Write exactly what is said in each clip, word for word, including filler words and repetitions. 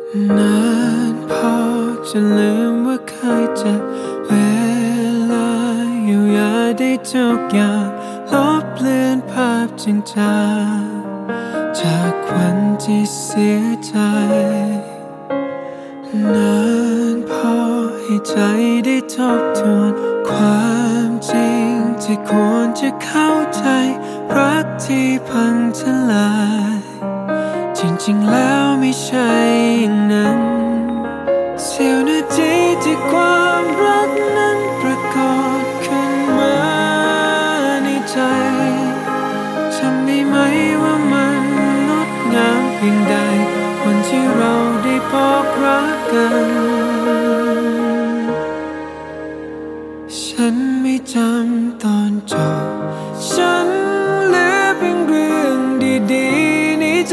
นานพอจะลืมว่าเคยเจ็บเวลาเยียวยาได้ทุกอย่างลบเลือนภาพจางจางจากวันที่เสียใจนานพอให้ใจได้ทบทวนความจริงที่ควรจะเข้าใจรักที่พังทลายจริงๆแล้วไม่ใช่อย่างนั้นเสี้ยวนาทีที่ความรักนั้นปรากฏขึ้นมาในใจจำได้ไหมว่ามันงดงามเพียงใดวันที่เราได้บอกรักกันฉันไม่จำตอนจบฉันเหลือเพียงเรื่องดีๆในใจ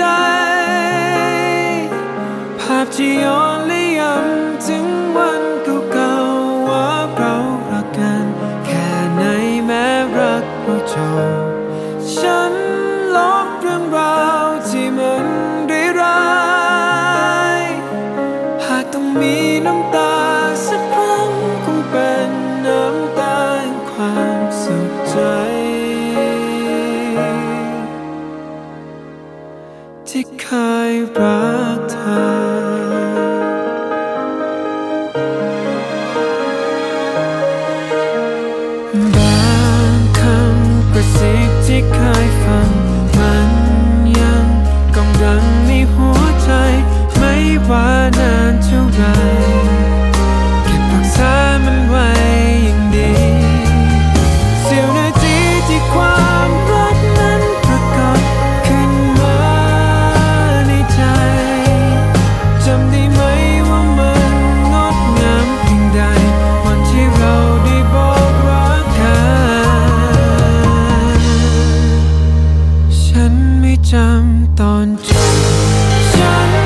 ภาพที่ย้อนและย้ำถึงวันเก่าๆว่าเรารักกันแค่ไหนแม้รักเราจบฉันลบเรื่องราวที่มันร้ายๆหากต้องมีน้ำตาสักครั้งคงเป็นน้ำตาแห่งความสุขใจที่เคยรักเธอบางคำกระซิบที่เคยฟังมันยังก้องดังในหัวใจไม่ว่านานเท่าไรเก็บรักษามันไว้อย่างดีเสี้ยวนาทีที่ความรักนั้นปรากฏขึ้นมาในใจจำได้ไหมว่ามันงดงามเพียงใดวันที่เราได้บอกรักกันฉันไม่จำตอนจบฉัน